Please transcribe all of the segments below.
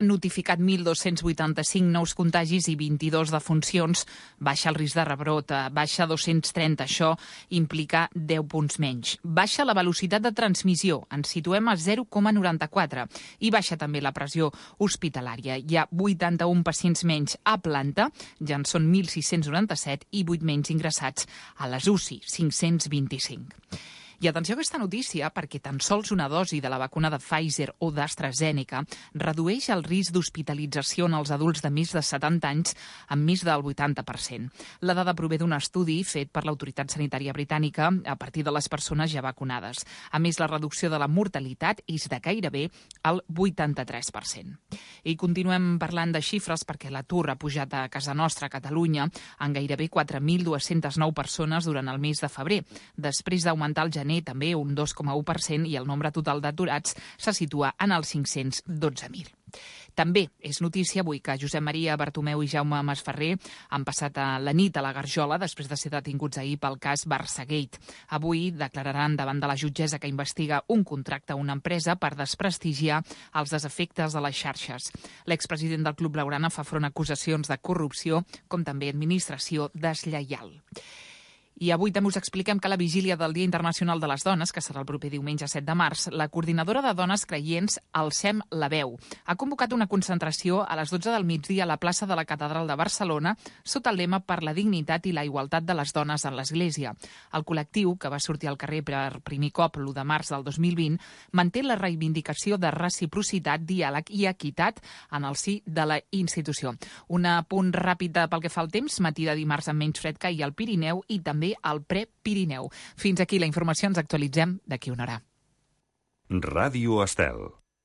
notificat 1.285 nous contagis i 22 defuncions. Baixa el risc de rebrot, baixa 230. Això implica 10 punts menys. Baixa la velocitat de transmissió, ens situem a 0,94. I baixa també la pressió hospitalària. Hi ha 81 pacients menys a planta, ja en són 1.697 i 8 menys ingressats a les UCI, 525. I atenció a aquesta notícia perquè tan sols una dosi de la vacuna de Pfizer o d'AstraZeneca redueix el risc d'hospitalització en els adults de més de 70 anys en més del 80%. La dada prové d'un estudi fet per l'Autoritat Sanitària Britànica a partir de les persones ja vacunades. A més, la reducció de la mortalitat és de gairebé el 83%. I continuem parlant de xifres perquè l'atur ha pujat a casa nostra, a Catalunya, en gairebé 4.209 persones durant el mes de febrer, després d'augmentar el gener també un 2,1% i el nombre total d'aturats se situa en els 512.000. També és notícia avui que Josep Maria Bartomeu i Jaume Masferrer han passat la nit a la Garjola després de ser detinguts ahir pel cas Barçagate. Avui declararan davant de la jutgessa que investiga un contracte a una empresa per desprestigiar els desefectes de les xarxes. L'expresident del Club Blaugrana fa front a acusacions de corrupció, com també administració deslleial. I avui també us expliquem que a la vigília del Dia Internacional de les Dones, que serà el proper diumenge 7 de març, la coordinadora de dones creients Alcem la Veu ha convocat una concentració a les 12 del migdia a la plaça de la Catedral de Barcelona sota el lema per la dignitat i la igualtat de les dones en l'Església. El col·lectiu, que va sortir al carrer per primer cop l'1 de març del 2020, manté la reivindicació de reciprocitat, diàleg i equitat en el si de la institució. Un apunt ràpid pel que fa al temps, matí de dimarts amb menys fred que ahir al Pirineu i també al Prepirineu. Fins aquí la informació, ens actualitzem d'aquí una hora. Ràdio Estel.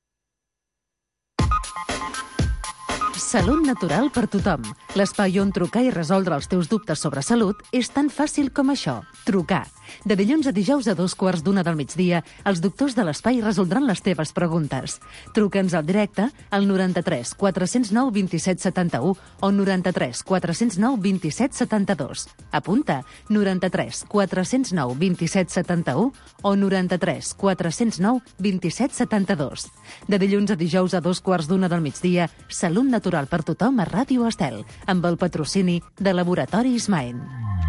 Salut natural per tothom. L'espai on trucar i resoldre els teus dubtes sobre salut és tan fàcil com això. Trucar. De dilluns a dijous a 2:15 del migdia, els doctors de l'espai resoldran les teves preguntes. Truca'ns al directe al 93 409 27 71 o 93 409 27 72. Apunta, 93 409 27 71 o 93 409 27 72. De dilluns a dijous a 2:15 del migdia, Salut natural per tothom a Ràdio Estel, amb el patrocini de Laboratoris Maen.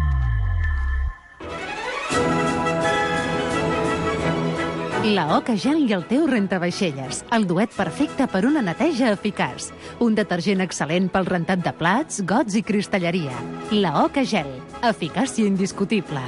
La Oca Gel i el teu rentavaixelles, el duet perfecte per una neteja eficaç. Un detergent excel·lent pel rentat de plats, gots i cristalleria. La Oca Gel, eficàcia indiscutible.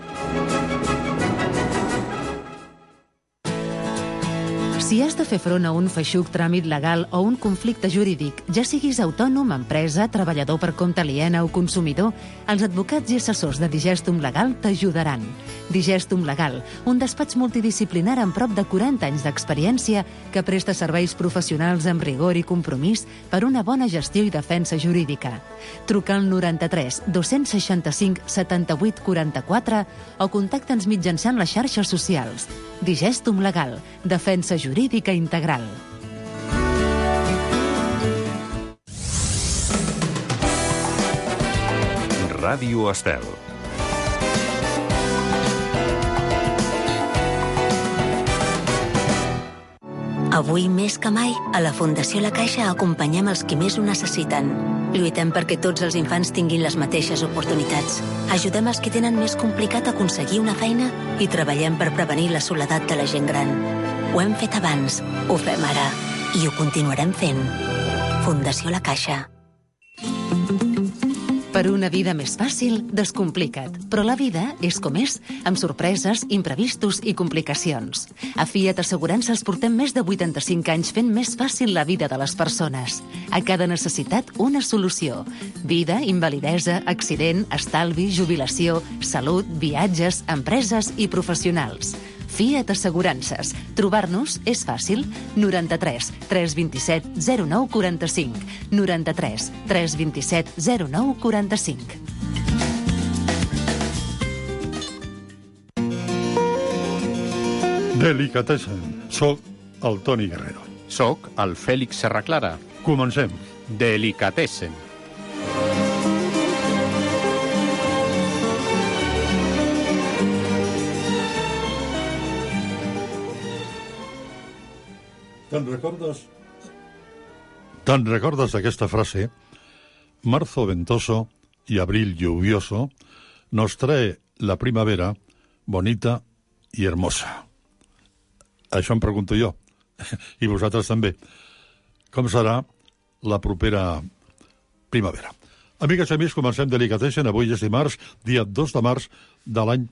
Si has de fer front a un feixuc tràmit legal o un conflicte jurídic, ja siguis autònom, empresa, treballador per compte aliena o consumidor, els advocats i assessors de Digestum Legal t'ajudaran. Digestum Legal, un despatx multidisciplinar amb prop de 40 anys d'experiència que presta serveis professionals amb rigor i compromís per una bona gestió i defensa jurídica. Truca al 93 265 78 44 o contacta'ns mitjançant les xarxes socials. Digestum Legal, defensa jurídica integral. Ràdio Estel. Avui més que mai, a la Fundació La Caixa acompanyem els qui més ho necessiten. Lluitem perquè tots els infants tinguin les mateixes oportunitats. Ajudem els que tenen més complicat aconseguir una feina i treballem per prevenir la soledat de la gent gran. Ho hem fet abans, ho fem ara i ho continuarem fent. Fundació La Caixa. Per una vida més fàcil, descomplica't. Però la vida és com és, amb sorpreses, imprevistos i complicacions. A Fiat Assegurances portem més de 85 anys fent més fàcil la vida de les persones. A cada necessitat, una solució. Vida, invalidesa, accident, estalvi, jubilació, salut, viatges, empreses i professionals. Fiat Assegurances. Trobar-nos és fàcil. 93 327 09 45. 93 327 09 45. Delicatessen. Soc el Toni Guerrero. Soc el Fèlix Serraclara. Comencem. Delicatessen. Te'n recordes ¿Te'n recordes d'aquesta frase? Marzo ventoso y abril lluvioso nos trae la primavera bonita y hermosa. Això em pregunto jo, i vosaltres també. Com serà la propera primavera? Amigues i amics, comencem Delicatessen. Avui és dimarts, dia 2 de març de l'any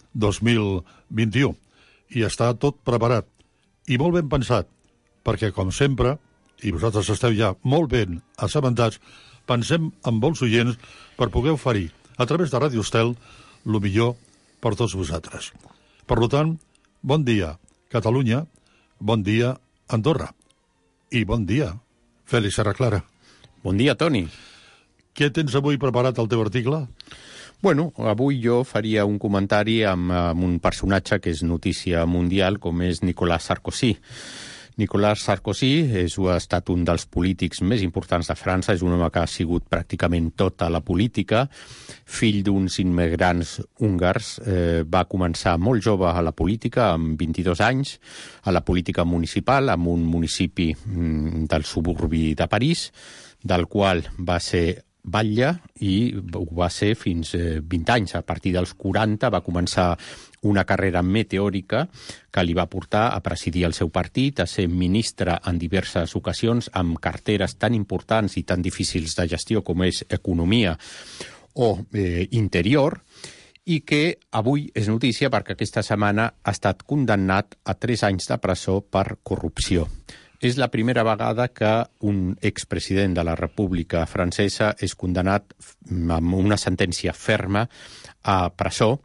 2021. I està tot preparat i molt ben pensat, perquè, com sempre, i vosaltres esteu ja molt ben assabentats, pensem en molts oients per poder oferir, a través de Ràdio Estel, el millor per tots vosaltres. Per tant, bon dia, Catalunya, bon dia, Andorra, i bon dia, Fèlix Serraclara. Bon dia, Toni. Què tens avui preparat al teu article? Bueno, avui jo faria un comentari amb un personatge que és notícia mundial, com és Nicolas Sarkozy. Nicolas Sarkozy ha estat un dels polítics més importants de França, és un home que ha sigut pràcticament tota la política, fill d'uns immigrants húngars, va començar molt jove a la política, amb 22 anys, a la política municipal, en un municipi del suburbi de París, del qual va ser batlle i ho va ser fins 20 anys. A partir dels 40 va començar una carrera meteòrica que li va portar a presidir el seu partit, a ser ministre en diverses ocasions amb carteres tan importants i tan difícils de gestió com és economia o interior, i que avui és notícia perquè aquesta setmana ha estat condemnat a 3 anys de presó per corrupció. És la primera vegada que un expresident de la República Francesa és condemnat amb una sentència ferma a presó,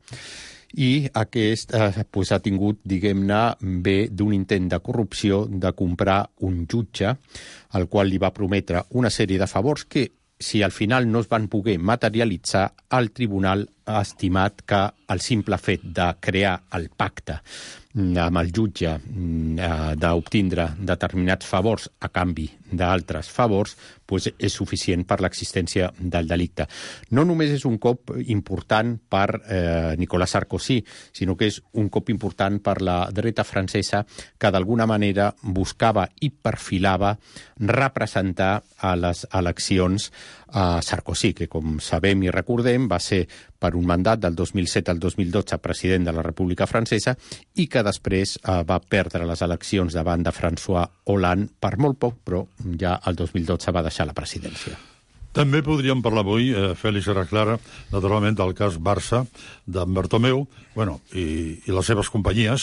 i aquest ha tingut, diguem-ne, bé d'un intent de corrupció de comprar un jutge, al qual li va prometre una sèrie de favors que, si al final no es van poder materialitzar, el tribunal ha estimat que el simple fet de crear el pacte amb el jutge d'obtindre determinats favors a canvi d'altres favors és suficient per l'existència del delicte. No només és un cop important per Nicolas Sarkozy, sinó que és un cop important per la dreta francesa que d'alguna manera buscava i perfilava representar a les eleccions a Sarkozy, que com sabem i recordem va ser per un mandat del 2007 al 2012 president de la República Francesa i que després va perdre les eleccions davant de François Hollande per molt poc, però ja el 2012 va deixar la presidència. També podríem parlar avui, Fèlix Serraclara, naturalment del cas Barça, d'en Bartomeu, i les seves companyies,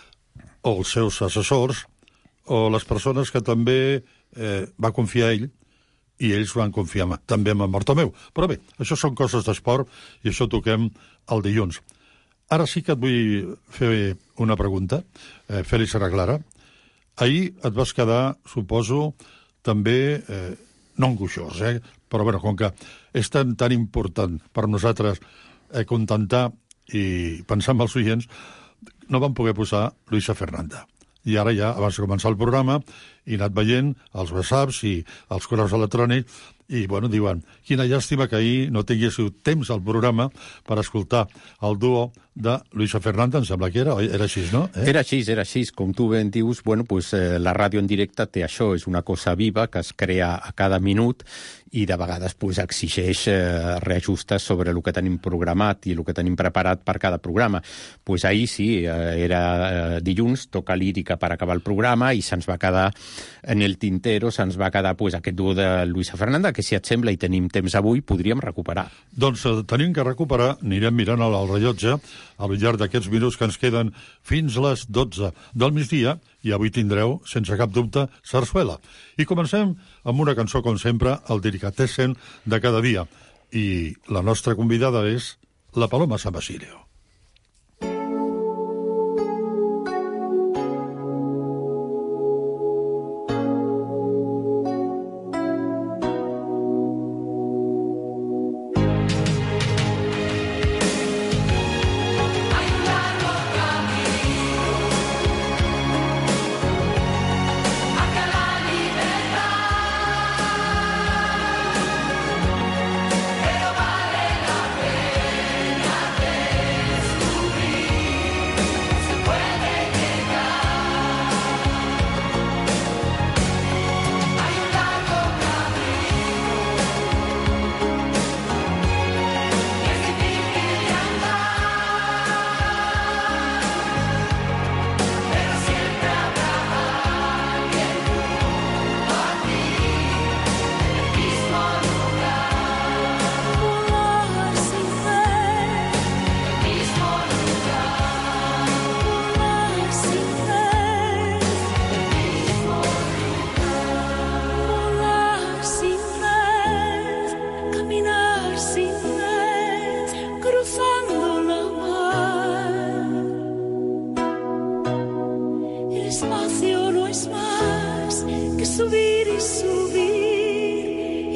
o els seus assessors, o les persones que també va confiar ell, i ells van confiar també en Bartomeu. Però bé, això són coses d'esport i això toquem el dilluns. Ara sí que et vull fer una pregunta, Fèlix Serraclara. Ahir et vas quedar, suposo, també no angoixós, però com que és tan important per nosaltres contentar i pensar en els oients, no vam poder posar Luisa Fernanda. I ara ja, abans de començar el programa, he anat veient els WhatsApps i els correus electrònics i, diuen, quina llàstima que ahir no tinguéssiu temps al programa per escoltar el duo de Luisa Fernanda, em sembla que era així, no? Era així. Com tu ben dius, la ràdio en directe té això, és una cosa viva que es crea a cada minut i de vegades exigeix reajustes sobre el que tenim programat i el que tenim preparat per cada programa. Ahir sí, era dilluns, toca lírica per acabar el programa i se'ns va quedar en el tintero, se'ns va quedar aquest duo de Luisa Fernanda, que si et sembla i tenim temps avui, podríem recuperar. Doncs tenim que recuperar, anirem mirant al rellotge al llarg d'aquests minuts que ens queden fins les 12 del migdia, i avui tindreu, sense cap dubte, sarsuela. I comencem amb una cançó, com sempre, el Delicatessen de cada dia. I la nostra convidada és la Paloma San Basilio. Pero vale la pena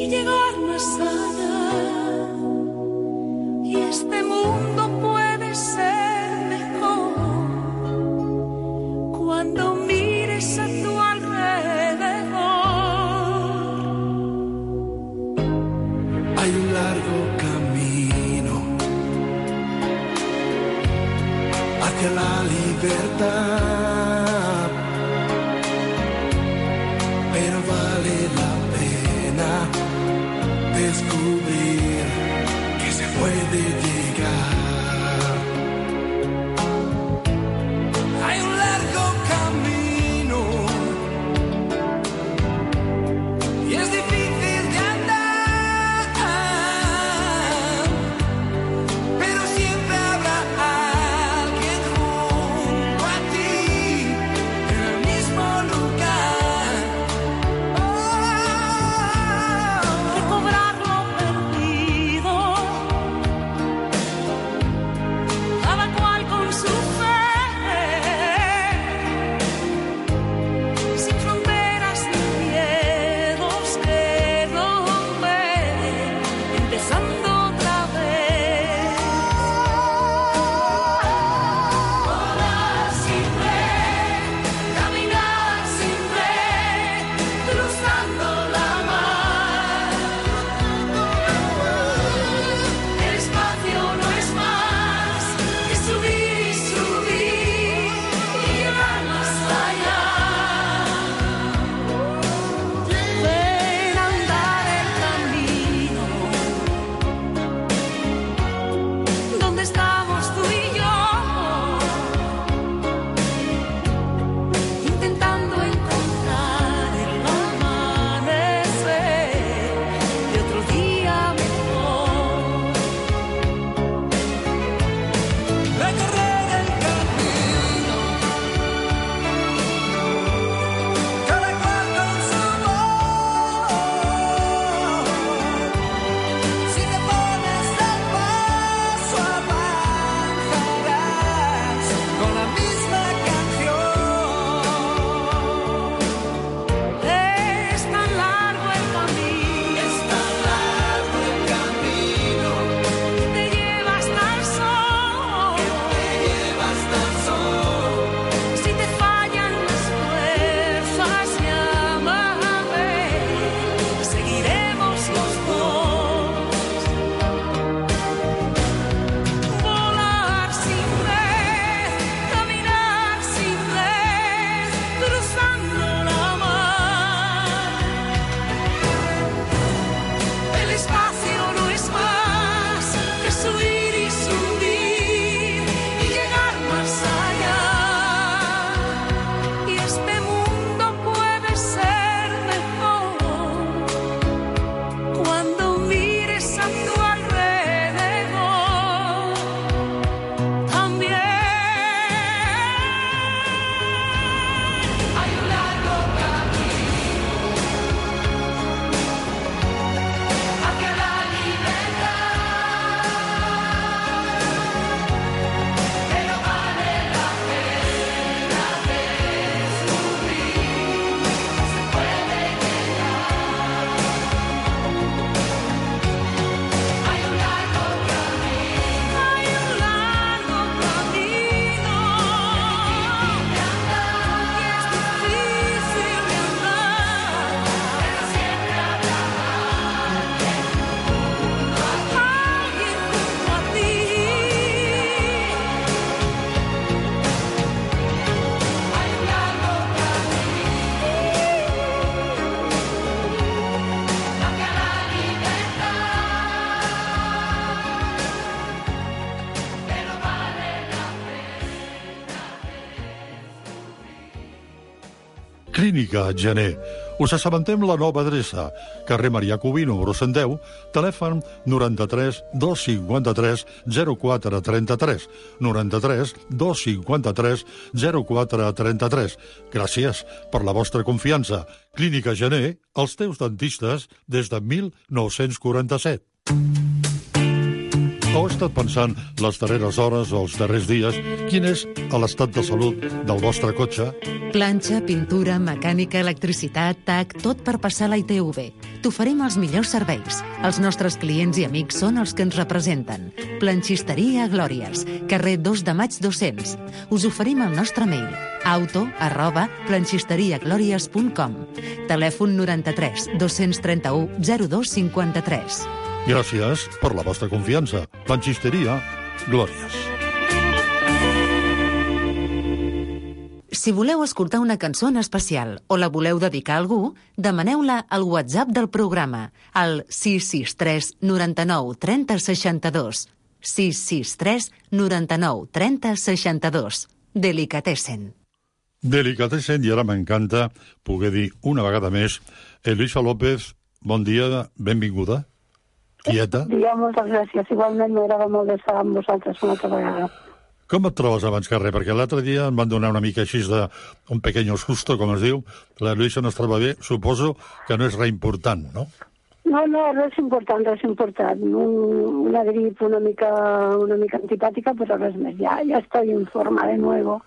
y llegar más allá. Y este mundo puede ser mejor cuando mires a tu alrededor. Hay un largo camino hacia la libertad, pero vale la pena descubrir que se puede llegar. Hay un largo camino y es difícil de andar, pero siempre habrá alguien junto a ti en el mismo lugar. Recobrar lo perdido, cada cual con su fe, sin fronteras ni miedos que romper, empezando otra vez. Volar sin red, caminar sin red, cruzando la mar. El espacio no es más que subir y subir y llegar más allá. Ven a andar el camino donde estamos tú y yo, intentando encontrar el amanecer de otro día mejor. Recorrer el camino, cada cual con su voz. Si te pones al paso, avanzarás con la misma canción. Es tan largo el camino, Es tan largo el camino, te lleva hasta el sol. te lleva hasta el sol. Si te fallan las fuerzas, llámame, seguiremos los dos. Volar sin red, caminar sin red, cruzando la mar. El espacio no es más que subir y subir y llegar más allá. Y este mundo puede ser mejor cuando mires a tu alrededor también. Hay un largo camino hacia la libertad, pero vale la pena descubrir se puede llegar. Hay un largo camino, hay un largo camino de andar, y es difícil de andar, pero siempre habrá alguien junto a ti. Hay un largo camino hacia la libertad, pero vale la Clínica Gener. Us assabentem la nova adreça. Carrer Marià Cubí, número 110, telèfon 93 253 0433. 93 253 0433. Gràcies per la vostra confiança. Clínica Gener, els teus dentistes des de 1947. O he estat pensant les darreres hores o els darrers dies quin és l'estat de salut del vostre cotxe? Planxa, pintura, mecànica, electricitat, TAC, tot per passar la ITV. T'oferim els millors serveis. Els nostres clients i amics són els que ens representen. Planxisteria Glòries, carrer 2 de Maig 200. Us oferim el nostre mail, auto@planxisteriaglòries.com. Telèfon 93 231 02 53. Gràcies per la vostra confiança. Planxisteria Glòries. Si voleu escoltar una cançó en especial o la voleu dedicar a algú, demaneu-la al WhatsApp del programa, al 663 99 30 62. 663 99 30 62. Delicatessen. Delicatessen, i ara m'encanta poder dir una vegada més, Elisa López, bon dia, benvinguda. Quieta. Digueu moltes gràcies. Igualment m'agrada molt d'estar amb vosaltres una altra vegada. Com et trobes abans que res? Perquè l'altre dia em van donar una mica així d'un pequeño susto, com es diu. La Luisa no es troba bé. Suposo que no és res important, no? No, res important, res important. Una grip una mica antipàtica, però res més. Ja estoy en forma de nuevo.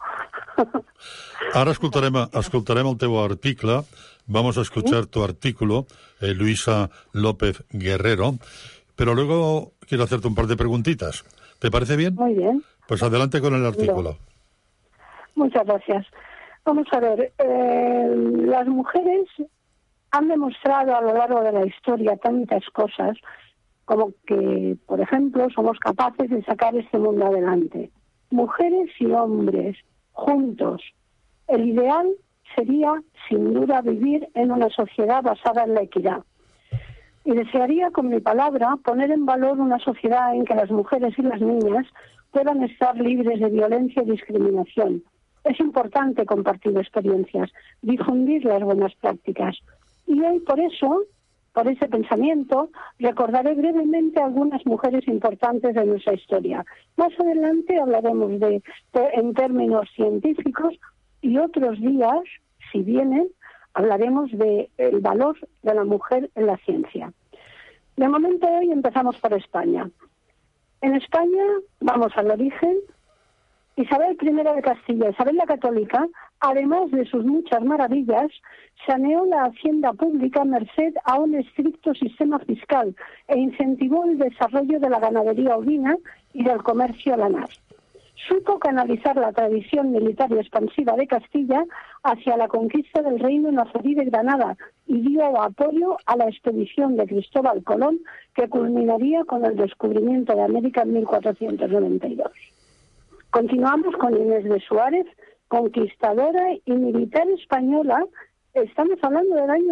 Ara escoltarem el teu article. Vamos a escuchar tu artículo, Luisa López Guerrero, pero luego quiero hacerte un par de preguntitas. ¿Te parece bien? Muy bien. Pues adelante con el artículo. Muchas gracias. Vamos a ver, las mujeres han demostrado a lo largo de la historia tantas cosas como que, por ejemplo, somos capaces de sacar este mundo adelante. Mujeres y hombres, juntos. El ideal sería, sin duda, vivir en una sociedad basada en la equidad. Y desearía, con mi palabra, poner en valor una sociedad en que las mujeres y las niñas puedan estar libres de violencia y discriminación. Es importante compartir experiencias, difundir las buenas prácticas. Y hoy, por eso, por ese pensamiento, recordaré brevemente algunas mujeres importantes de nuestra historia. Más adelante hablaremos en términos científicos, y otros días, si vienen, hablaremos del valor de la mujer en la ciencia. De momento, hoy empezamos por España. En España, vamos al origen. Isabel I de Castilla, Isabel la Católica, además de sus muchas maravillas, saneó la hacienda pública merced a un estricto sistema fiscal e incentivó el desarrollo de la ganadería ovina y del comercio lanar. Supo canalizar la tradición militar y expansiva de Castilla hacia la conquista del reino nazarí de Granada y dio apoyo a la expedición de Cristóbal Colón, que culminaría con el descubrimiento de América en 1492. Continuamos con Inés de Suárez, conquistadora y militar española. Estamos hablando del año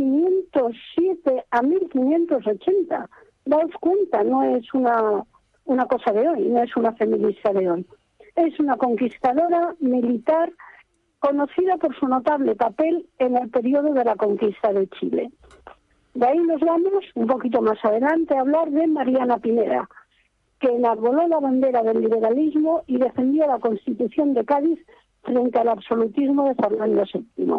1507 a 1580. Daos cuenta, no es una cosa de hoy, no es una feminista de hoy. Es una conquistadora militar conocida por su notable papel en el periodo de la conquista de Chile. De ahí nos vamos, un poquito más adelante, a hablar de Mariana Pineda, que enarboló la bandera del liberalismo y defendió la Constitución de Cádiz frente al absolutismo de Fernando VII.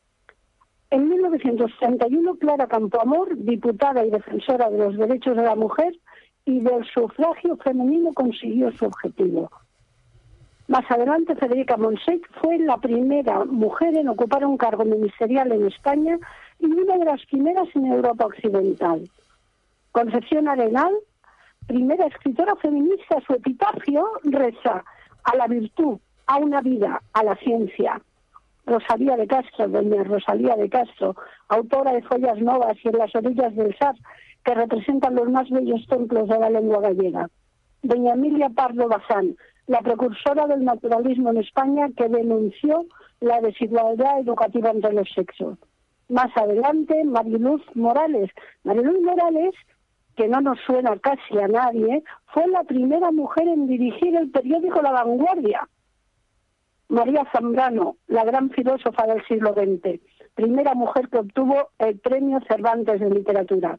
En 1931, Clara Campoamor, diputada y defensora de los derechos de la mujer y del sufragio femenino, consiguió su objetivo. Más adelante, Federica Montsec fue la primera mujer en ocupar un cargo ministerial en España y una de las primeras en Europa Occidental. Concepción Arenal, primera escritora feminista, su epitafio reza: a la virtud, a una vida, a la ciencia. Rosalía de Castro, doña Rosalía de Castro, autora de Follas Novas y En las orillas del Sar, que representan los más bellos templos de la lengua gallega. Doña Emilia Pardo Bazán, la precursora del naturalismo en España, que denunció la desigualdad educativa entre los sexos. Más adelante, Mariluz Morales. Mariluz Morales, que no nos suena casi a nadie, fue la primera mujer en dirigir el periódico La Vanguardia. María Zambrano, la gran filósofa del siglo XX, primera mujer que obtuvo el premio Cervantes de Literatura.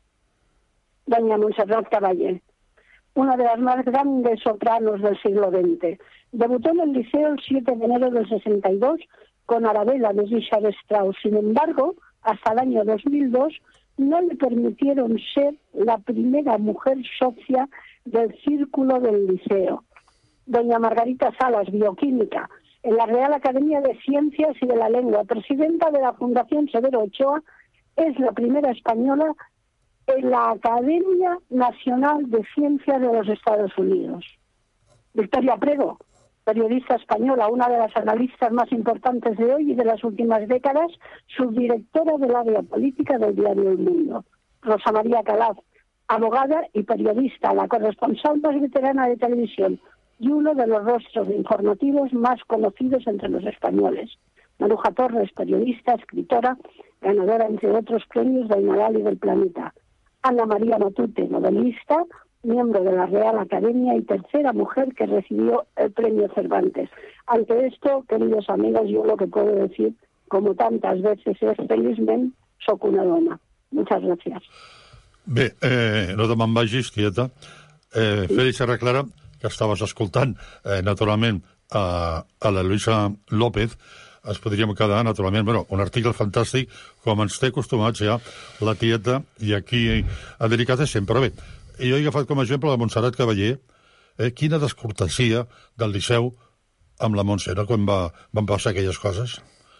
Doña Montserrat Caballé, una de las más grandes sopranos del siglo XX. Debutó en el Liceo el 7 de enero del 62 con Arabella de Richard Strauss. Sin embargo, hasta el año 2002 no le permitieron ser la primera mujer socia del Círculo del Liceo. Doña Margarita Salas, bioquímica, en la Real Academia de Ciencias y de la Lengua, presidenta de la Fundación Severo Ochoa, es la primera española en la Academia Nacional de Ciencias de los Estados Unidos. Victoria Prego, periodista española, una de las analistas más importantes de hoy y de las últimas décadas, subdirectora del área política del diario El Mundo. Rosa María Calaf, abogada y periodista, la corresponsal más veterana de televisión y uno de los rostros informativos más conocidos entre los españoles. Maruja Torres, periodista, escritora, ganadora, entre otros, premios del Nadal y del Planeta. Ana María Matute, novelista, miembro de la Real Academia y tercera mujer que recibió el premio Cervantes. Ante esto, queridos amigos, yo lo que puedo decir, como tantas veces, es felizmente soc una dona. Muchas gracias. Bé, no te me'n vagis, quieta. Fèlix Serra Clara, que estaves escoltant, naturalment, a la Luisa López, es podríem quedar, naturalment, bueno, un article fantàstic, com ens té acostumats ja la tieta, i aquí a Delicatessen. Però bé, jo he agafat com a exemple la Montserrat Cavaller, quina descortesia del Liceu amb la Montse, no?, quan van passar aquelles coses.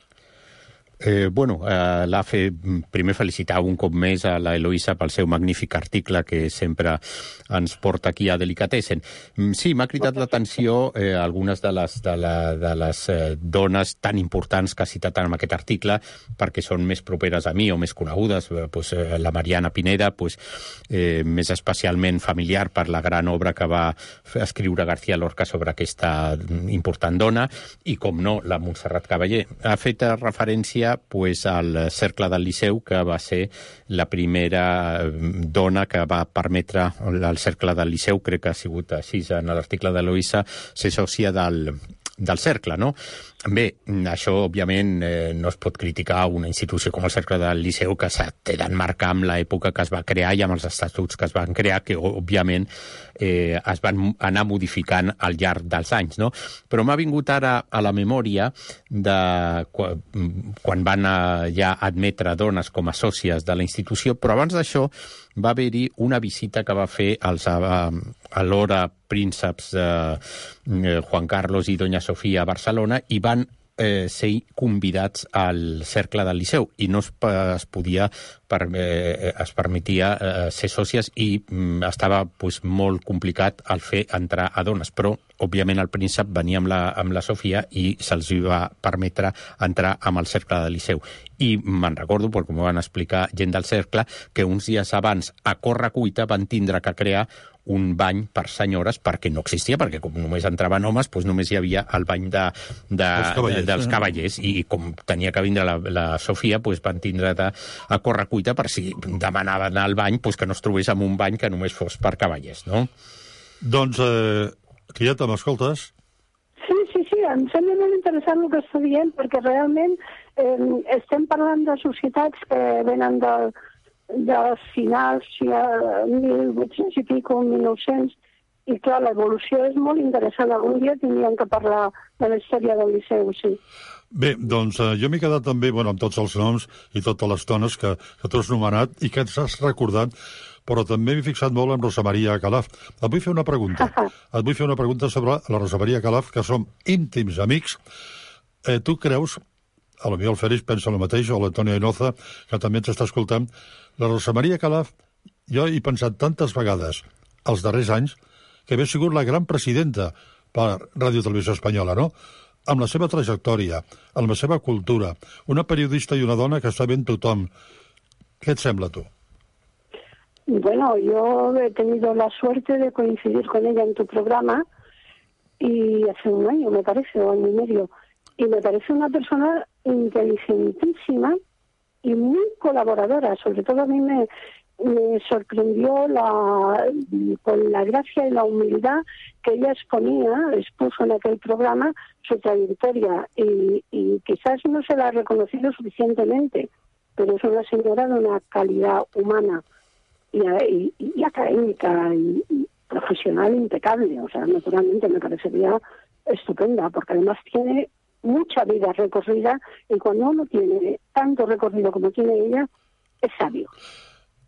L'AFE, primer felicitar un cop més a la Eloïsa pel seu magnífic article que sempre ens porta aquí a Delicatessen. Sí, m'ha cridat l'atenció algunes de les dones tan importants que ha citat en aquest article, perquè són més properes a mi o més conegudes. La Mariana Pineda, més especialment familiar per la gran obra que va escriure García Lorca sobre aquesta important dona, i, com no, la Montserrat Cavaller. Ha fet referència al Cercle del Liceu, que va ser la primera dona que va permetre al Cercle del Liceu, crec que ha sigut així en l'article de Eloïsa, ser sòcia del Cercle, no? Bé, això, òbviament, no es pot criticar una institució com el Cercle del Liceu, que té d'emmarcar amb l'època que es va crear i amb els estatuts que es van crear, que, òbviament, es van anar modificant al llarg dels anys, no? Però m'ha vingut ara a la memòria de quan van ja admetre dones com a sòcies de la institució, però abans d'això va haver-hi una visita que va fer alhora prínceps Juan Carlos i Doña Sofía a Barcelona, i van ser convidats al Cercle del Liceu, i no es permetia ser sòcies, i estava molt complicat el fer entrar a dones, però òbviament el príncep venia amb la Sofia i se'ls va permetre entrar amb el Cercle del Liceu. I me'n recordo, perquè m'ho van explicar gent del Cercle, que uns dies abans a correcuita van tindre que crear un bany per senyores, perquè no existia, perquè com només entraven homes, només hi havia el bany dels cavallers, i com tenia que vindre la Sofia, van tindre a correcuita per si demanaven al bany, que no es trobés en un bany que només fos per cavallers, no? Doncs, Quieta, m'escoltes? Sí, em sembla molt interessant el que està dient, perquè realment estem parlant de societats que venen dels finals, 1800 i pico, 1900, i clar, l'evolució és molt interessant. Algun dia tindríem que parlar de la història del Liceu, sí. Bé, doncs jo m'he quedat també amb tots els noms i totes les dones que tu has nomenat i que ens has recordat, però també m'he fixat molt en Rosa Maria Calaf. Et vull fer una pregunta. Sobre la Rosa Maria Calaf, que som íntims amics. Tu creus, a lo millor el Fèlix pensa el mateix, o l'Antonio Enoza, que també ens està escoltant, la Rosa Maria Calaf, jo he pensat tantes vegades els darrers anys que havia sigut la gran presidenta per Ràdio Televisió Espanyola, no? Amb la seva trajectòria, amb la seva cultura, una periodista i una dona que està ben tothom. ¿Qué te sembla, tú? Bueno, yo he tenido la suerte de coincidir con ella en tu programa y hace un año, me parece, o año y medio. Y me parece una persona inteligentísima y muy colaboradora. Sobre todo a mí me sorprendió con la gracia y la humildad que ella expuso en aquel programa su trayectoria. Y quizás no se la ha reconocido suficientemente, pero es una señora de una calidad humana y académica y profesional impecable. O sea, naturalmente me parecería estupenda, porque además tiene mucha vida recorrida, y cuando uno tiene tanto recorrido como tiene ella, es sabio.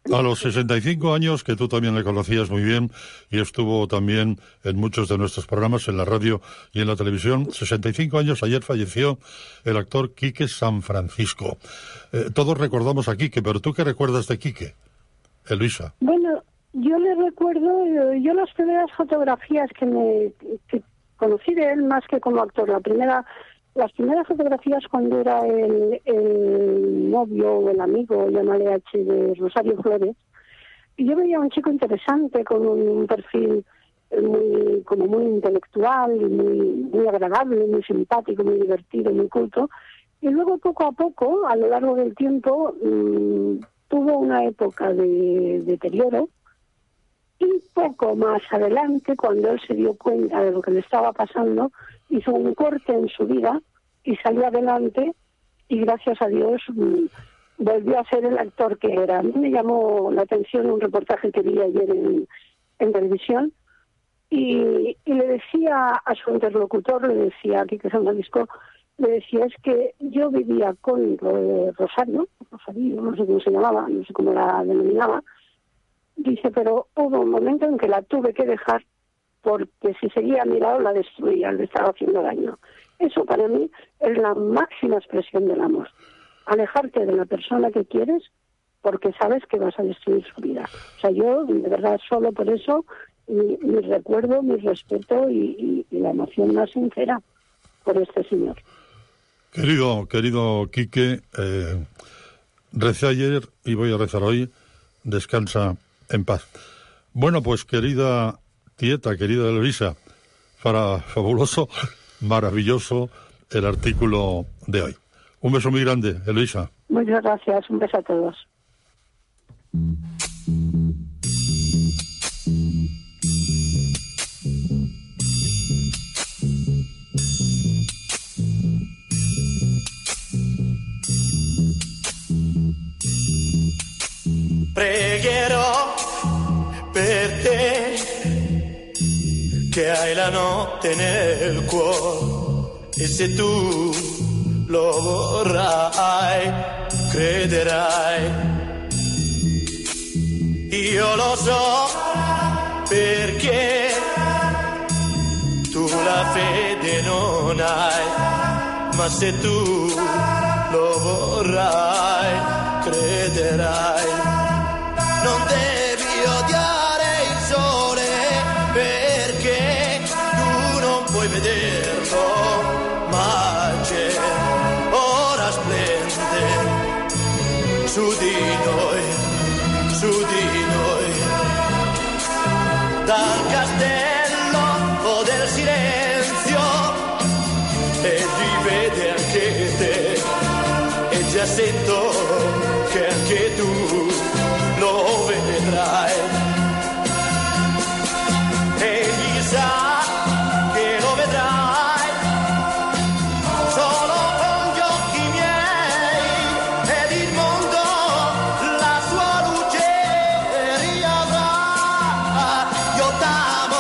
A los 65 años, que tú también le conocías muy bien y estuvo también en muchos de nuestros programas, en la radio y en la televisión, 65 años, ayer falleció el actor Quique San Francisco. Todos recordamos a Quique, pero ¿tú qué recuerdas de Quique, Luisa? Bueno, yo le recuerdo, yo las primeras fotografías que conocí de él más que como actor, las primeras fotografías cuando era el novio o el amigo, llámale H, de Rosario Flores, y yo veía a un chico interesante con un perfil muy intelectual, y muy agradable, muy simpático, muy divertido, muy culto, y luego poco a poco, a lo largo del tiempo, tuvo una época de deterioro, y poco más adelante, cuando él se dio cuenta de lo que le estaba pasando, hizo un corte en su vida y salió adelante, y gracias a Dios volvió a ser el actor que era. A mí me llamó la atención un reportaje que vi ayer en televisión, y le decía a su interlocutor, le decía a Quique San Francisco, le decía, es que yo vivía con Rosario, no sé cómo se llamaba, no sé cómo la denominaba. Dice, pero hubo un momento en que la tuve que dejar porque si seguía a mi lado la destruía, le estaba haciendo daño. Eso para mí es la máxima expresión del amor. Alejarte de la persona que quieres porque sabes que vas a destruir su vida. O sea, yo de verdad solo por eso mi recuerdo, mi respeto y la emoción más sincera por este señor. Querido Quique, recé ayer y voy a rezar hoy, descansa en paz. Bueno, pues querida tieta, querida Luisa, fabuloso, maravilloso el artículo de hoy. Un beso muy grande, Luisa. Muchas gracias, un beso a todos. Pregherò per te che hai la notte nel cuore e se tu lo vorrai, crederai. Io lo so perché tu la fede non hai, ma se tu lo vorrai, crederai. Non devi odiare il sole perché tu non puoi vederlo, ma c'è, ora splende su di noi, dal castello o del silenzio e rivede anche te e già sento che anche tu lo vedrai. Egli sa che lo vedrai solo con gli occhi miei ed il mondo la sua luce riavrà. Io t'amo,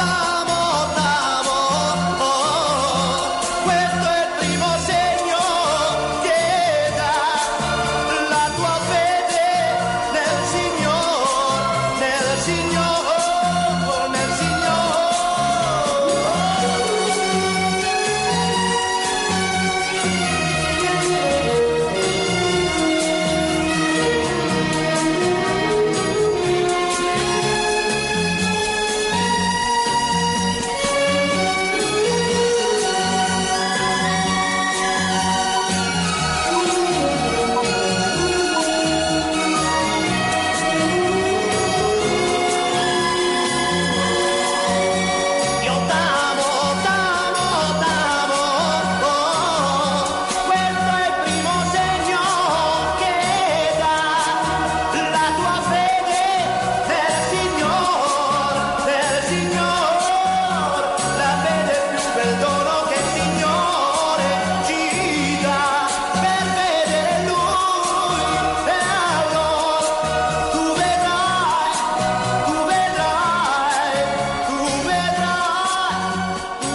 questo è il primo segno che dà la tua fede nel Signore, nel Signore, nel Signore. Io t'amo, questo è il primo segno che dà la tua fede nel Signore, la fede è più bel dono che il Signore ci dà per vedere Lui nell'amore. Tu vedrai, tu vedrai, tu vedrai, tu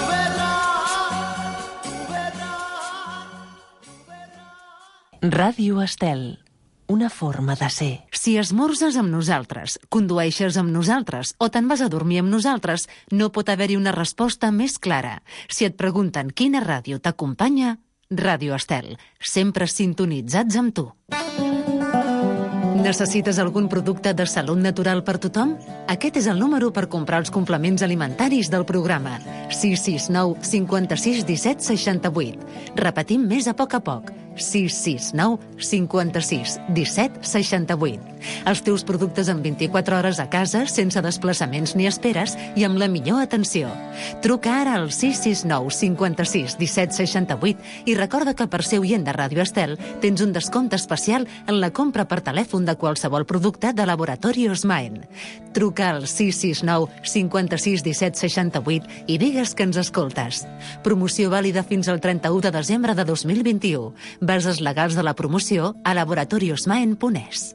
vedrai, tu vedrai, tu vedrai. Ràdio Estel. una forma de ser. Si esmorzes amb nosaltres, condueixes amb nosaltres o te'n vas a dormir amb nosaltres, no pot haver-hi una resposta més clara. Si et pregunten quina ràdio t'acompanya, Ràdio Estel, sempre sintonitzats amb tu. Necessites algun producte de salut natural per tothom? Aquest és el número per comprar els complements alimentaris del programa. 669 56 17 68. Repetim més a poc. 669 56 17 68. Els teus productes en 24 hores a casa, sense desplaçaments ni esperes i amb la millor atenció. Truca ara al 669 56 17 68 i recorda que per ser oient de Ràdio Estel tens un descompte especial en la compra per telèfon de qualsevol producte de Laboratori Osmaen. Truca al 669 56 17 68 i digues que ens escoltes. Promoció vàlida fins al 31 de desembre de 2021. Bases legals de la promoció a laboratoriosmaen.es.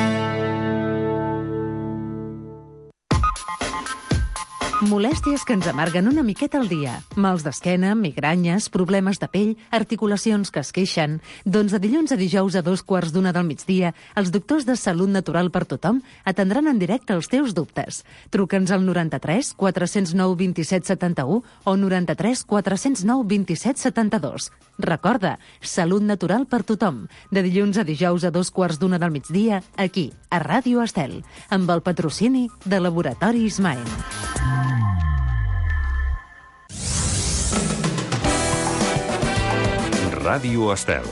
Molèsties que ens amarguen una miqueta al dia. Mals d'esquena, migranyes, problemes de pell, articulacions que es queixen. Doncs de dilluns a dijous a 2:15 del migdia, els doctors de Salut Natural per Tothom atendran en directe els teus dubtes. Truca'ns al 93 409 27 71 o 93 409 27 72. Recorda, Salut Natural per Tothom. De dilluns a dijous a 2:15 del migdia, aquí, a Ràdio Estel, amb el patrocini de Laboratori Ismael. Ràdio Estel.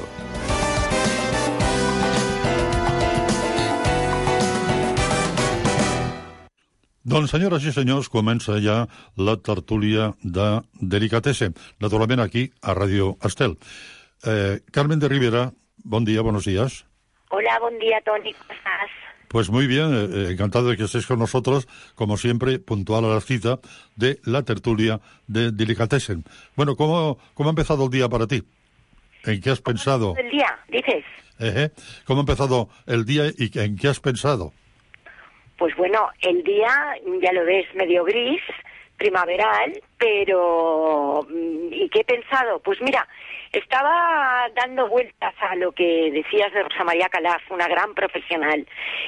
Doncs, senyores i senyors, comença ja la tertúlia de Delicatessen, naturalment aquí, a Ràdio Estel. Carmen de Rivera, bon dia, buenos días. Hola, buen día, Toni, ¿cómo estás? Pues muy bien, encantado de que estés con nosotros, como siempre, puntual a la cita de la tertulia de Delicatessen. Bueno, ¿cómo ha empezado el día para ti? ¿En qué has pensado? ¿El día, dices? ¿Cómo ha empezado el día y en qué has pensado? Pues bueno, el día, ya lo ves, medio gris, primaveral, pero ¿y qué he pensado? Pues mira, estaba dando vueltas a lo que decías de Rosa María Calaf, una gran profesional,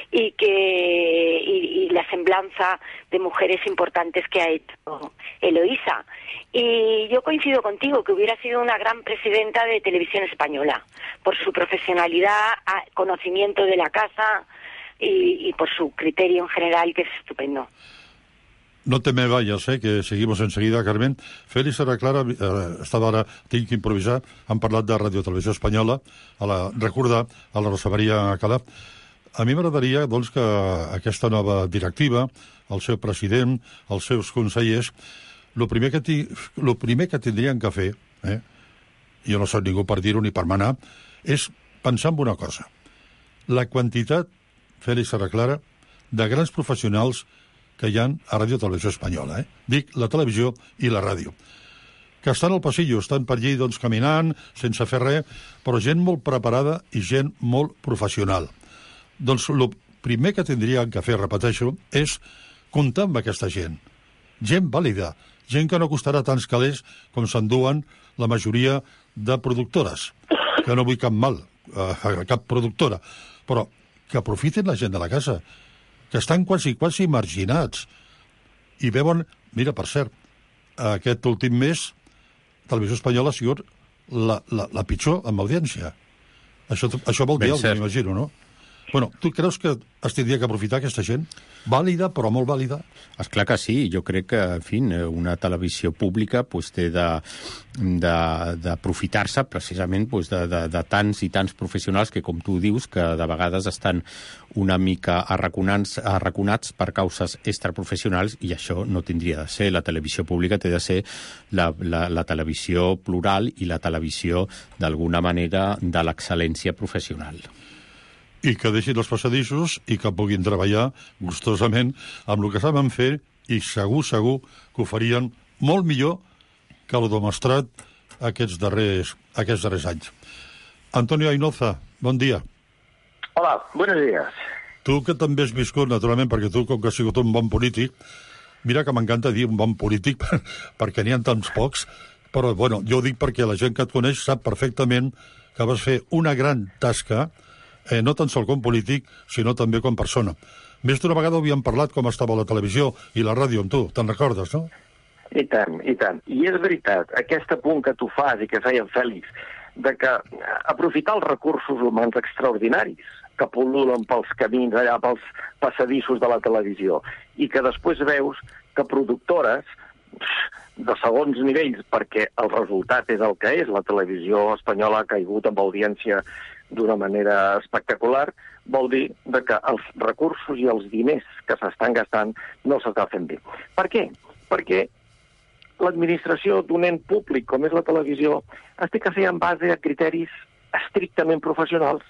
y la semblanza de mujeres importantes que ha hecho Eloísa. Y yo coincido contigo que hubiera sido una gran presidenta de Televisión Española, por su profesionalidad, conocimiento de la casa y por su criterio en general, que es estupendo. No te me vayas, que seguimos enseguida, Carmen. Félix Araclara, estava ara, tinc que improvisar, han parlat de Radio Televisió Espanyola, recordar a la Rosa María Calaf. A mi m'agradaria, doncs, que aquesta nova directiva, el seu president, els seus consellers, el primer que tindrien que fer, jo no soc ningú per dir-ho ni per manar, és pensar en una cosa. La quantitat, Félix Araclara, de grans professionals que hi ha a Ràdio Televisió Espanyola. Dic, la televisió i la ràdio. Que estan al passillo, estan per allí doncs, caminant, sense fer res, però gent molt preparada i gent molt professional. Doncs el primer que tindrien que fer, repeteixo, és comptar amb aquesta gent. Gent vàlida, gent que no costarà tants calés com s'enduen la majoria de productores. Que no vull cap mal a cap productora, però que aprofiten la gent de la casa, que estan quasi marginats. I veuen, mira, per cert, aquest últim mes, Televisió Espanyola ha sigut la pitjor amb audiència. Això vol dir, m'imagino, no? Bueno, tu creus que es tindria que aprofitar aquesta gent? Vàlida, però molt vàlida? Esclar que sí. Jo crec que, en fi, una televisió pública té d'aprofitar-se precisament de tants i tants professionals que, com tu dius, que de vegades estan una mica arraconats per causes extraprofessionals, i això no tindria de ser. La televisió pública té de ser la televisió plural i la televisió, d'alguna manera, de l'excel·lència professional. I que deixin els passadissos i que puguin treballar gustosament amb el que saben fer, i segur que ho farien molt millor que el demostrat aquests darrers anys. Antonio Ainoza, bon dia. Hola, buenos días. Tu que també has viscut, naturalment, perquè tu, com que has sigut un bon polític, mira que m'encanta dir un bon polític perquè n'hi ha tants pocs, però bueno, jo ho dic perquè la gent que et coneix sap perfectament que vas fer una gran tasca no tan sol com polític, sinó també com persona. Més d'una vegada havíem parlat com estava la televisió i la ràdio amb tu, te'n recordes, no? I tant, i tant. I és veritat, aquest apunt que tu fas i que feia en Fèlix, de que aprofitar els recursos humans extraordinaris que pol·lulen pels camins, allà pels passadissos de la televisió, i que després veus que productores de segons nivells, perquè el resultat és el que és, la televisió espanyola ha caigut amb audiència d'una manera espectacular, vol dir que els recursos i els diners que s'estan gastant no s'està fent bé. Per què? Perquè l'administració d'un ent públic com és la televisió es té que fer en base a criteris estrictament professionals.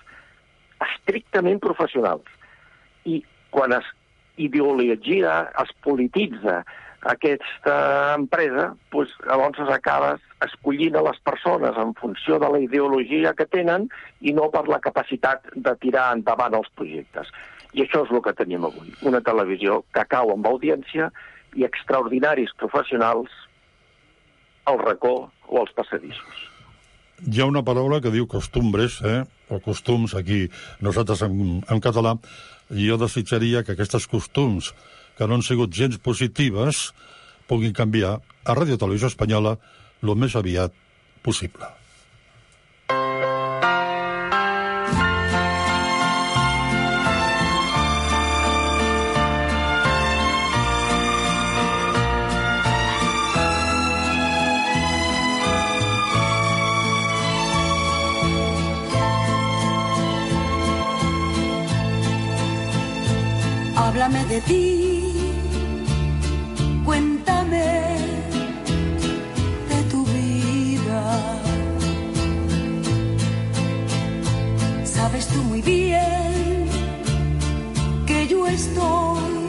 I quan es ideologia, es polititza aquesta empresa, doncs llavors acabes escollint a les persones en funció de la ideologia que tenen i no per la capacitat de tirar endavant els projectes. I això és el que tenim avui. Una televisió que cau amb audiència i extraordinaris professionals al racó o als passadissos. Hi ha una paraula que diu costumbres, o costums, aquí nosaltres en català, i jo desitjaria que aquestes costums, que no han sigut gens positives, puguin canviar a Ràdio Televisió Espanyola el més aviat possible. Háblame de ti, cuéntame de tu vida. Sabes tú muy bien que yo estoy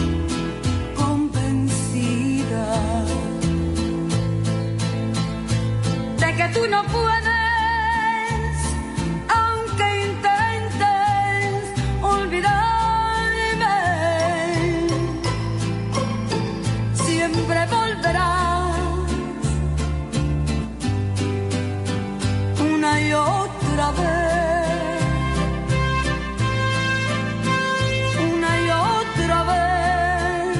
convencida de que tú no puedes, aunque intentes olvidar. Siempre volverás una y otra vez, una y otra vez.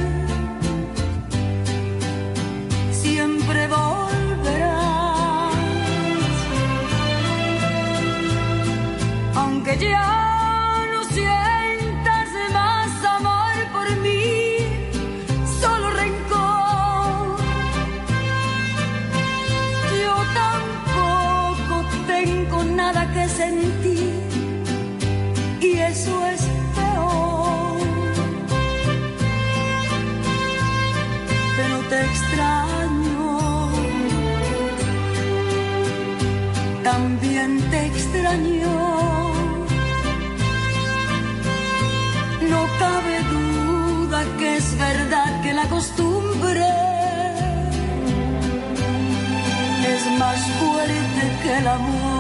Siempre volverás, aunque ya no sientas más amor por mí, solo rencor. Tengo nada que sentir y eso es peor. Pero te extraño, también te extraño. No cabe duda que es verdad que la costumbre es más fuerte que el amor.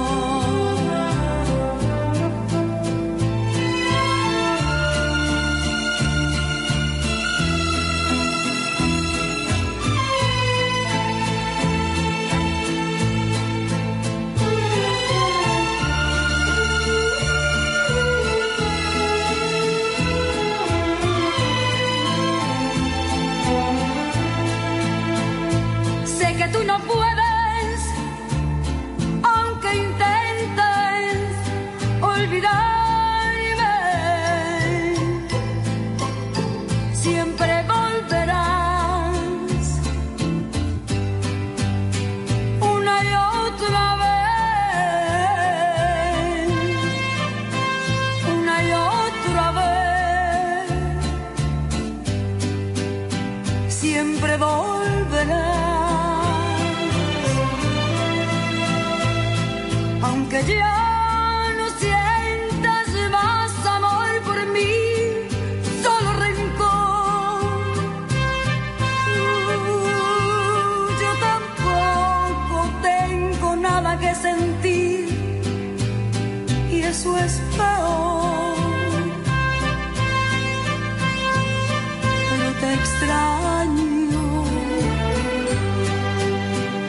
Sé que tú no puedes, olvidarme. Siempre volverás una y otra vez, una y otra vez. Siempre volverás, aunque ya que sentir y eso es peor. Pero te extraño,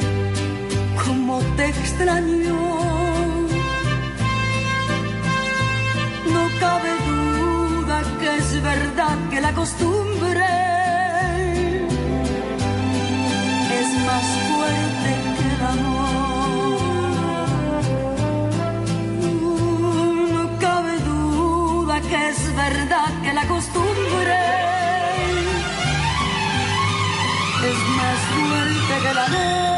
como te extraño. verdad que la costumbre es más fuerte que el amor. No cabe duda que es verdad que la costumbre es más fuerte que el amor.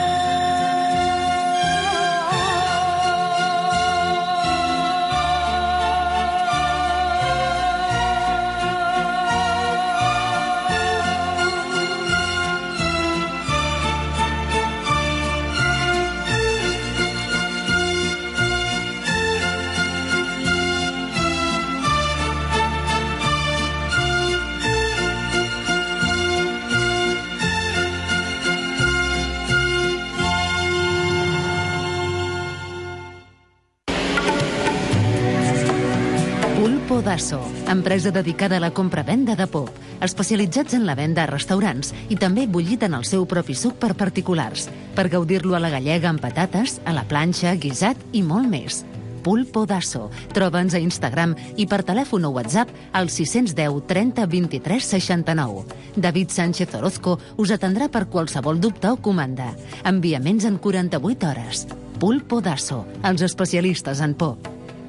Pulpo Dasso, empresa dedicada a la compra-venda de pop, especialitzats en la venda a restaurants i també bullit en el seu propi suc per particulars, per gaudir-lo a la gallega amb patates, a la planxa, guisat i molt més. Pulpo Dasso. Troba'ns a Instagram i per telèfon o WhatsApp al 610 30 23 69. David Sánchez Orozco us atendrà per qualsevol dubte o comanda. Enviaments en 48 hores. Pulpo Dasso, els especialistes en pop.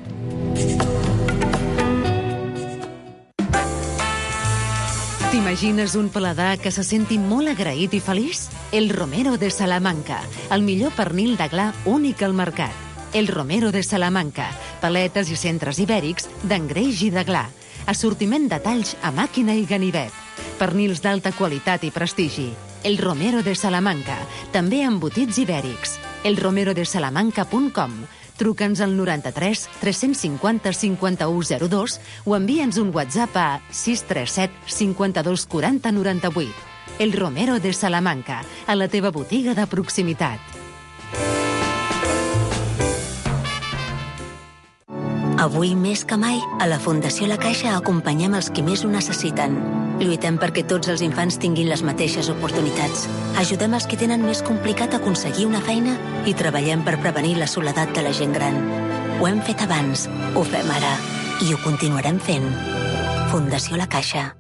T'imagines un paladar que se senti molt agraït i feliç? El Romero de Salamanca, el millor pernil de gla únic al mercat. El Romero de Salamanca, paletes i centres ibèrics d'engreix i de gla. Assortiment de talls a màquina i ganivet. Pernils d'alta qualitat i prestigi. El Romero de Salamanca, també embotits ibèrics. elromerodesalamanca.com. Truca'ns al 93 350 5102 o envia'ns un WhatsApp a 637 52 40 98. El Romero de Salamanca, a la teva botiga de proximitat. Avui més que mai, a la Fundació La Caixa acompanyem els qui més ho necessiten. Lluitem perquè tots els infants tinguin les mateixes oportunitats. Ajudem els que tenen més complicat aconseguir una feina i treballem per prevenir la soledat de la gent gran. Ho hem fet abans, ho fem ara i ho continuarem fent. Fundació La Caixa.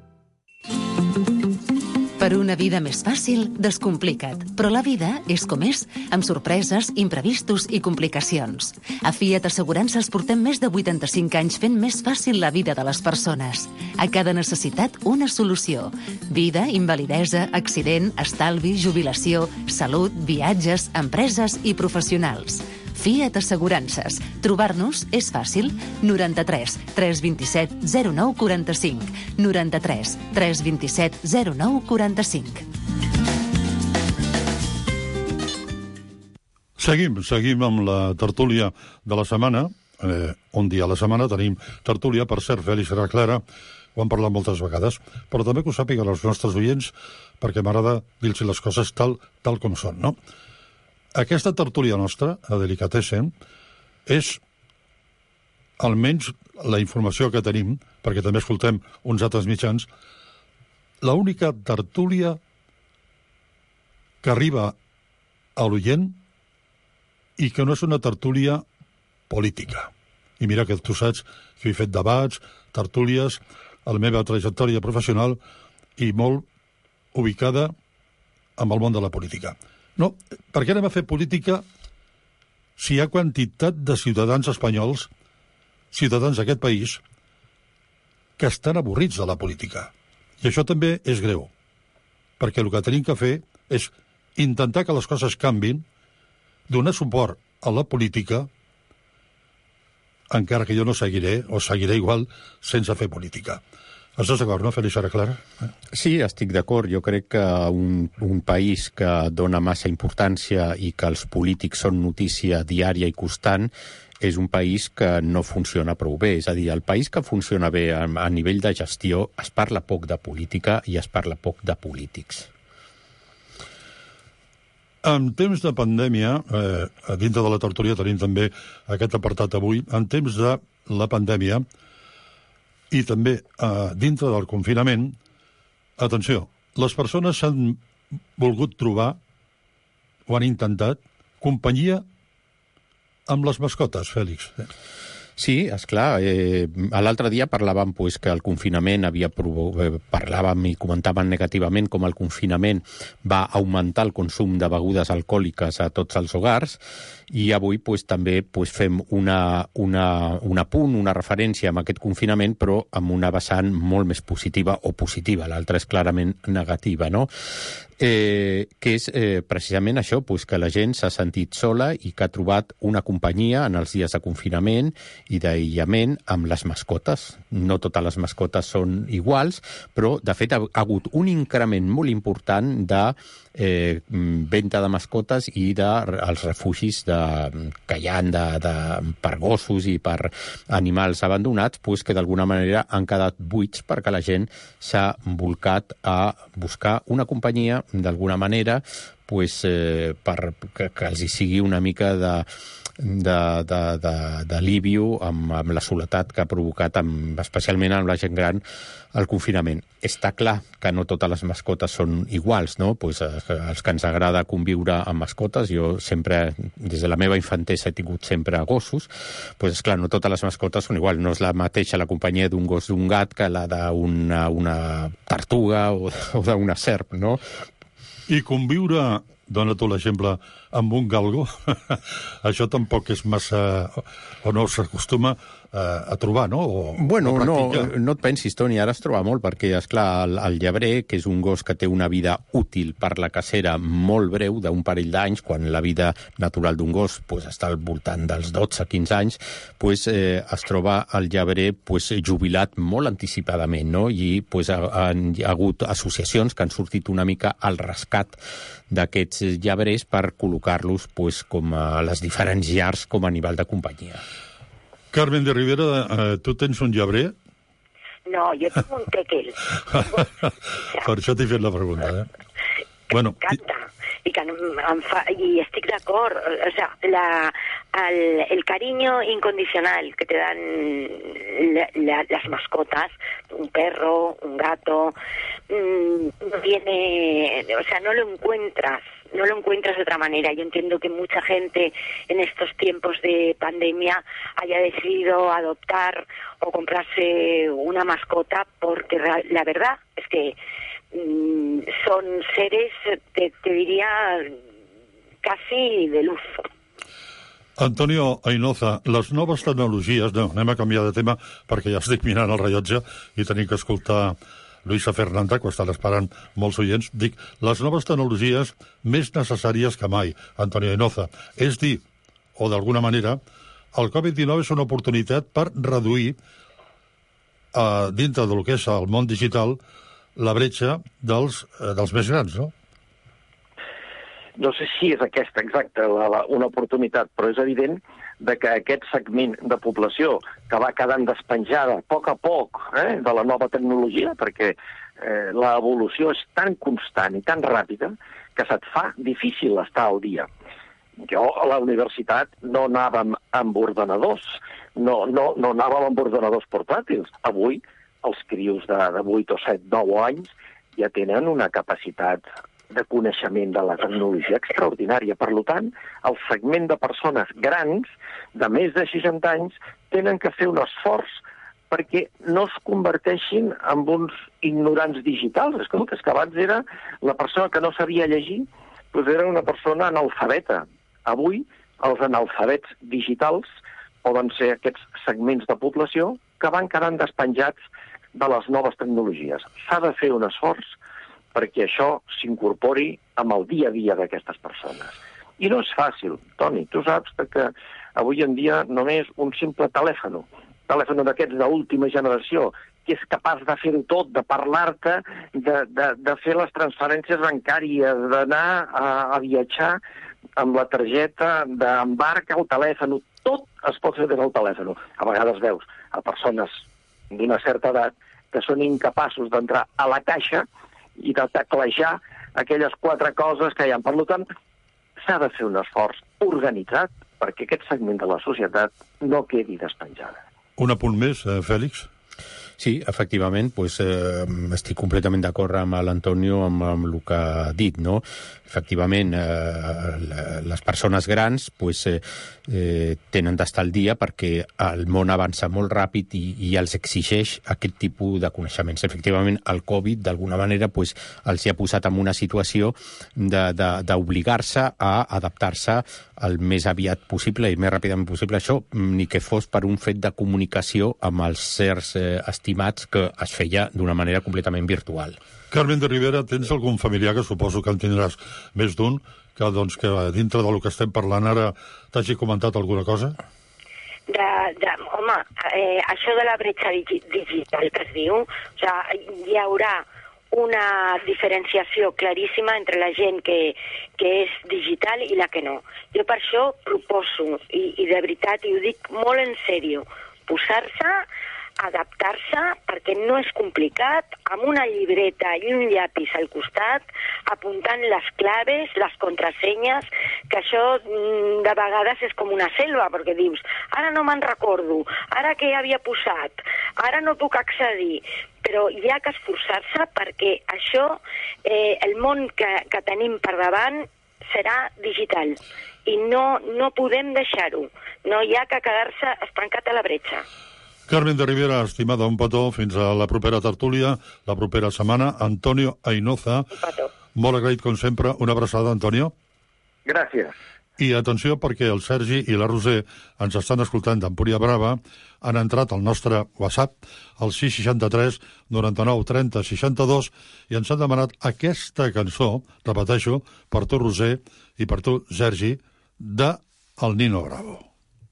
Per una vida més fàcil, descomplica't. Però la vida és com és, amb sorpreses, imprevistos i complicacions. A Fiat Assegurances portem més de 85 anys fent més fàcil la vida de les persones. A cada necessitat, una solució. Vida, invalidesa, accident, estalvi, jubilació, salut, viatges, empreses i professionals. Fiat Assegurances. Trobar-nos és fàcil. 93 327 09 45. 93 327 09 45. Seguim amb la tertúlia de la setmana. Un dia a la setmana tenim tertúlia. Per cert, Fèlix i Clara, ho han parlat moltes vegades, però també que ho sàpiguen els nostres oients, perquè m'agrada dir-los les coses tal com són, no? Aquesta tertúlia nostra, a Delicatessen, és, almenys la informació que tenim, perquè també escoltem uns altres mitjans, l'única tertúlia que arriba a l'oient i que no és una tertúlia política. I mira que tu saps que he fet debats, tertúlies, a la meva trajectòria professional i molt ubicada amb el món de la política. No, per què anem a fer política si hi ha quantitat de ciutadans espanyols, ciutadans d'aquest país, que estan avorrits de la política? I això també és greu, perquè el que tenim que fer és intentar que les coses canvin, donar suport a la política, encara que jo no seguiré, o seguiré igual, sense fer política. Estàs d'acord, no, Fèlix Clara? Sí, estic d'acord. Jo crec que un país que dona massa importància i que els polítics són notícia diària i constant és un país que no funciona prou bé. És a dir, el país que funciona bé a nivell de gestió es parla poc de política i es parla poc de polítics. En temps de pandèmia, dintre de la tertúlia tenim també aquest apartat avui, en temps de la pandèmia i també dintre del confinament, atenció, les persones s'han volgut trobar, o han intentat, companyia amb les mascotes, Fèlix. Sí, esclar. L'altre dia parlàvem que el confinament parlàvem i comentàvem negativament com el confinament va augmentar el consum de begudes alcohòliques a tots els hogars, i avui també fem un apunt, una referència amb aquest confinament, però amb una vessant molt més positiva o positiva. L'altra és clarament negativa, no? Que és precisament això, que la gent s'ha sentit sola i que ha trobat una companyia en els dies de confinament i d'aïllament amb les mascotes. No totes les mascotes són iguals, però de fet ha hagut un increment molt important de venda de mascotes i dels refugis que hi ha per gossos i per animals abandonats, que d'alguna manera han quedat buits perquè la gent s'ha volcat a buscar una companyia d'alguna manera que els hi sigui una mica d'alívio amb la soledat que ha provocat, especialment amb la gent gran, el confinament. Està clar que no totes les mascotes són iguals, no? Els que ens agrada conviure amb mascotes, jo sempre, des de la meva infantesa, he tingut sempre gossos, és clar, no totes les mascotes són iguals. No és la mateixa la companyia d'un gos d'un gat que la d'una tartuga o d'una serp, no? I conviure, dona tu l'exemple, amb un galgo, això tampoc és massa, o no s'acostuma a trobar, no? No et pensis, Toni, ara es troba molt, perquè, esclar, el llebrer, que és un gos que té una vida útil per la cacera molt breu, d'un parell d'anys, quan la vida natural d'un gos està al voltant dels 12-15 anys, es troba el llebrer jubilat molt anticipadament, no? I ha hagut associacions que han sortit una mica al rescat d'aquests llebrers per col·locar-los com a les diferents llars com a animal de companyia. Carmen de Rivera, tu tens un llebrer? No, jo tinc un tequel. Per això t'he fet la pregunta, M'encanta. Y estoy de acuerdo. O sea, el cariño incondicional que te dan las mascotas, un perro, un gato, no lo encuentras de otra manera. Yo entiendo que mucha gente en estos tiempos de pandemia haya decidido adoptar o comprarse una mascota, porque la verdad es que son seres, te diría, casi de luz. Antonio Ainoza, les noves tecnologies... No, anem a canviar de tema perquè ja estic mirant el rellotge i tenim que escoltar Luisa Fernanda, que ho estan esperant molts oients. Dic, les noves tecnologies més necessàries que mai, Antonio Ainoza. És dir, o d'alguna manera, el Covid-19 és una oportunitat per reduir, dintre del que és el món digital, la bretxa dels més grans, no? No sé si és aquesta exacta una oportunitat, però és evident que aquest segment de població que va quedant despenjada a poc de la nova tecnologia, perquè l'evolució és tan constant i tan ràpida que se't fa difícil estar al dia. Jo a la universitat no anàvem amb ordenadors, no anàvem amb ordenadors portàtils. Avui els crios de 8 o 7, 9 anys ja tenen una capacitat de coneixement de la tecnologia extraordinària. Per tant, el segment de persones grans, de més de 60 anys, tenen que fer un esforç perquè no es converteixin en uns ignorants digitals. És que abans era la persona que no sabia llegir, era una persona analfabeta. Avui, els analfabets digitals poden ser aquests segments de població que van quedant despenjats de les noves tecnologies. S'ha de fer un esforç perquè això s'incorpori amb el dia a dia d'aquestes persones. I no és fàcil, Toni. Tu saps que avui en dia només un simple telèfon d'aquests d'última generació, que és capaç de fer-ho tot, de parlar-te, de fer les transferències bancàries, d'anar a viatjar amb la targeta d'embarc al telèfon. Tot es pot fer des del telèfon. A vegades veus a persones d'una certa edat que són incapaços d'entrar a la caixa i de teclejar aquelles 4 coses que hi ha. Per tant, s'ha de fer un esforç organitzat perquè aquest segment de la societat no quedi despenjada. Un apunt més, Fèlix? Sí, efectivament, estic completament d'acord amb l'Antonio amb el que ha dit, no? Efectivament, les persones grans tenen d'estar al dia perquè el món avança molt ràpid i els exigeix aquest tipus de coneixements. Efectivament, el Covid, d'alguna manera, els hi ha posat en una situació d'obligar-se a adaptar-se el més aviat possible i més ràpidament possible. Això, ni que fos per un fet de comunicació amb els certs estimats que es feia d'una manera completament virtual. Carmen de Rivera, tens algun familiar, que suposo que en tindràs més d'un, que dintre del que estem parlant ara t'hagi comentat alguna cosa? Home, això de la bretxa digital que es diu, hi haurà una diferenciació claríssima entre la gent que és digital i la que no. Jo per això proposo, i de veritat, i ho dic molt en sèrio, posar-se, adaptar-se, perquè no és complicat, amb una llibreta i un llapis al costat, apuntant les claves, les contrasenyes, que això de vegades és com una selva, perquè dius, ara no me'n recordo, ara què havia posat, ara no puc accedir, però hi ha que esforçar-se perquè això, el món que tenim per davant serà digital i no podem deixar-ho, no hi ha que quedar-se estancat a la bretxa. Carmen de Rivera, estimada, un petó, fins a la propera tertúlia, la propera setmana. Antonio Ainoza, molt agraït com sempre, una abraçada, Antonio. Gràcies. I atenció, perquè el Sergi i la Roser ens estan escoltant d'Empúria Brava, han entrat al nostre WhatsApp, al 663 99 30 62, i ens han demanat aquesta cançó, repeteixo, per tu, Roser, i per tu, Sergi, de el Nino Bravo.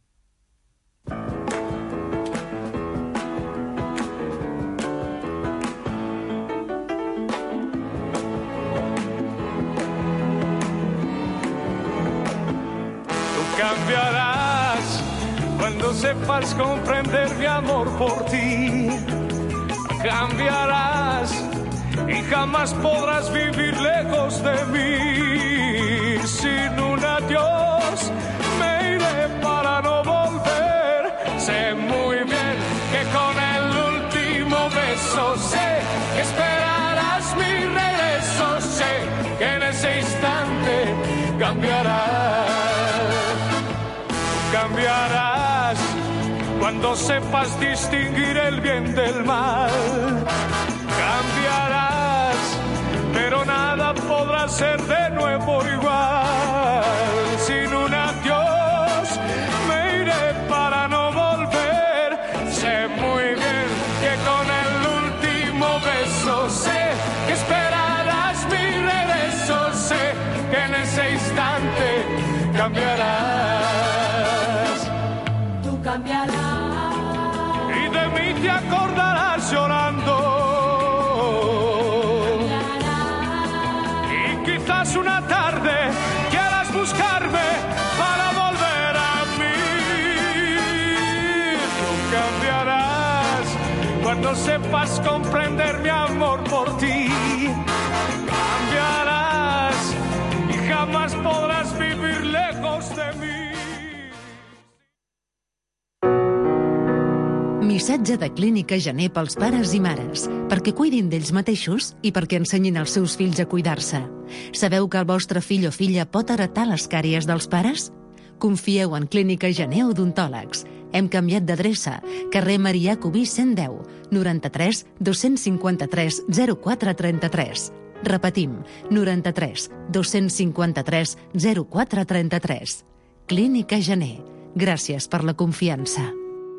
Cambiarás cuando sepas comprender mi amor por ti. Cambiarás y jamás podrás vivir lejos de mí. Sin un adiós me iré para no volver. Sé muy bien que con el último beso sé que esperarás mi regreso. Sé que en ese instante cambiarás. Cambiarás cuando sepas distinguir el bien del mal. Cambiarás, pero nada podrá ser de nuevo igual. Sin un adiós me iré para no volver. Sé muy bien que con el último beso sé que esperarás mi regreso. Sé que en ese instante cambiarás. Cambiarás. Y de mí te acordarás llorando. Cambiarás. Y quizás una tarde quieras buscarme para volver a mí. Tú cambiarás cuando sepas comprender mi amor por ti. Cambiarás y jamás podrás vivir lejos de mí. Missatge de Clínica Gener pels pares i mares, perquè cuidin d'ells mateixos i perquè ensenyin als seus fills a cuidar-se. Sabeu que el vostre fill o filla pot heretar les càries dels pares? Confieu en Clínica Gener Odontòlegs. Hem canviat d'adreça. Carrer Marià Cubí 110, 93 253 0433. Repetim, 93 253 0433. Clínica Gener. Gràcies per la confiança.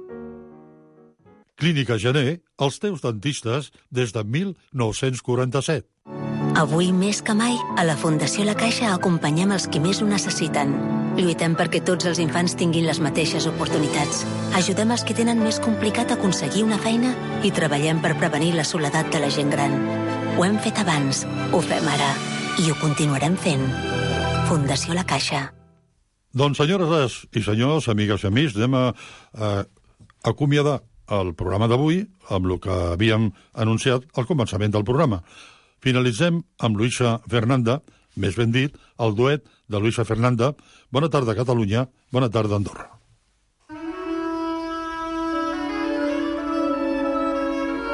Clínica Gener, els teus dentistes des de 1947. Avui més que mai, a la Fundació La Caixa acompanyem els qui més ho necessiten. Lluitem perquè tots els infants tinguin les mateixes oportunitats. Ajudem els que tenen més complicat aconseguir una feina i treballem per prevenir la soledat de la gent gran. Ho hem fet abans, ho fem ara i ho continuarem fent. Fundació La Caixa. Doncs, senyores i senyors, amigues i amics, anem a acomiadar el programa d'avui amb el que havíem anunciat al començament del programa. Finalitzem amb Luisa Fernanda, més ben dit, el duet de Luisa Fernanda. Bona tarda, Catalunya. Bona tarda, Andorra.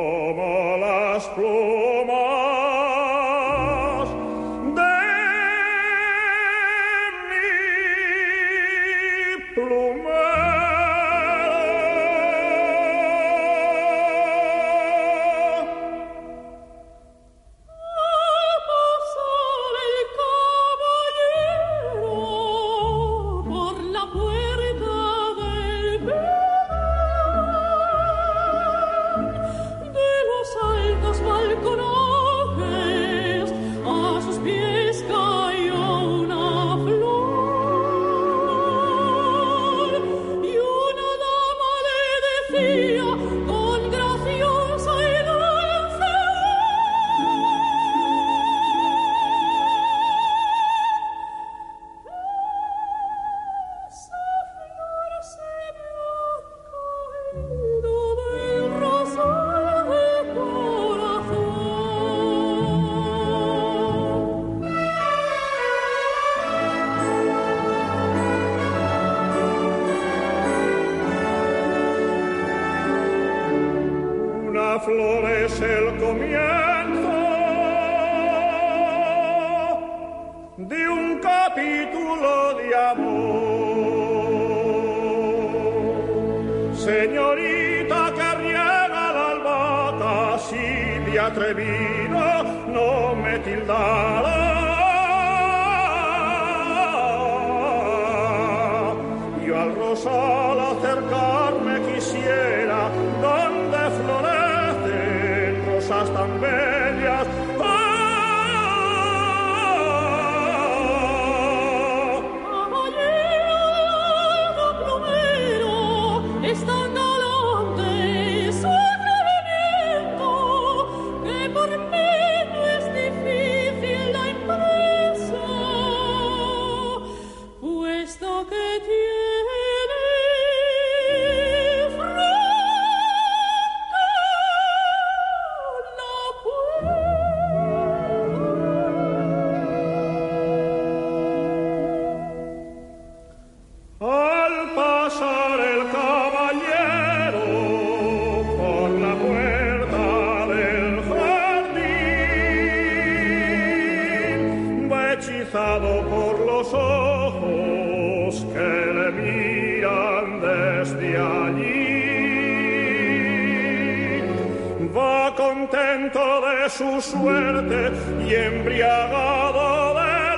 como las plumas de mi plumero. Al pasar el caballero por la puerta del Belén, de los altos balconajes a sus pies cayó una flor, y una dama le decía con graciosa y dulce esa flor se me ha caído del rosal de corazón. Una flor es el comienzo de un capítulo de amor. Señorita que riega la albahaca, si de atrevido no me tildara. Yo al rosal acercarme quisiera, donde florecen rosas tan bellas. Caballero plumero, es tan galante su atrevimiento que por mí no es difícil la empresa, puesto que tiene frente la puerta. Al pasar el caballero por la puerta del jardín, va hechizado por los ojos que le miran desde allí. Va contento de su suerte y embriagado del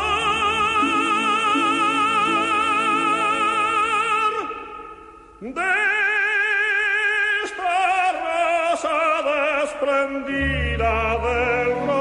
honor de esta rosa desprendida del